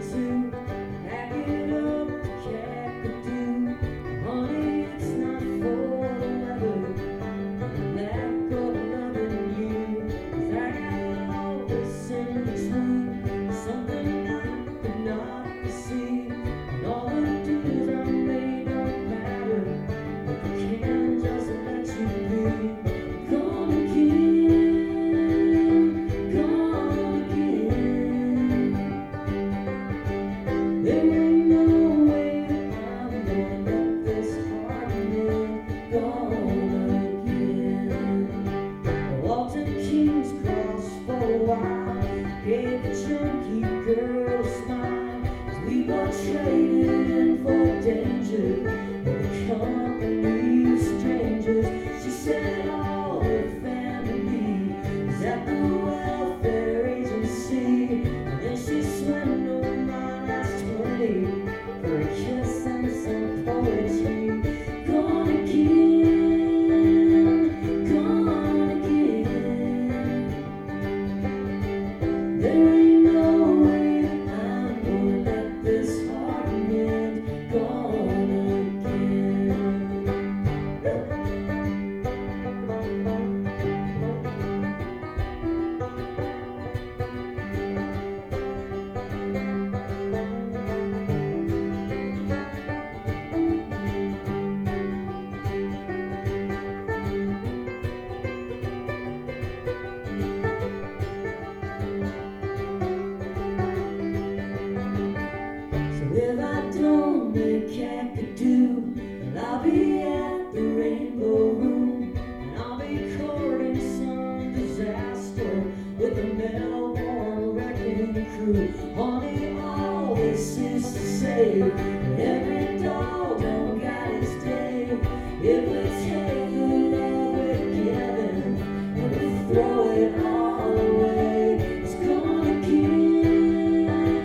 too. Pack it up, Kakadu. Honey, it's not for the weather. Lack of loving you. 'Cause I got all this in between. Something I could not see. And all the dues I made don't matter. If I can just let you be. Gone again, gone again. There ain't no way that I'm gonna let this heart mend. Gone again. I walked to King's Cross for a while. Gave the junkie girl a smile. 'Cause we were trading for danger in the company of strangers. She said all her family is at the welfare agency. And then she swindled my last 20 for a kiss and some poetry. Gone again, gone again. There ain't no way that I'm gonna let this heart mend. Gone again. So if I don't make Kakadu, then I'll be at the Rainbow Room, and I'll be courting some disaster with the Melbourne Wrecking Crew. Honey always used to say, every dog don't got his day. If we take the love we're given and we throw it all away, it's gone again,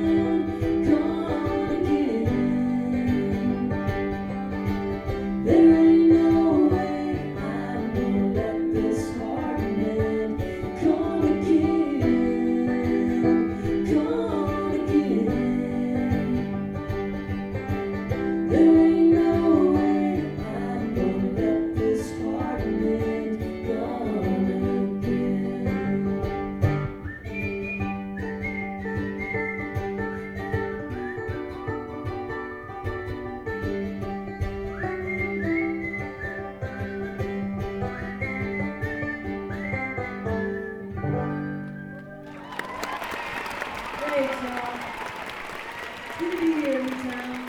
gone again. There ain't no way I'm gonna let this heart mend. Gone again, gone again. There ain't no way I'm gonna let this heart mend. Gone again. Great, y'all. Good to be here in town.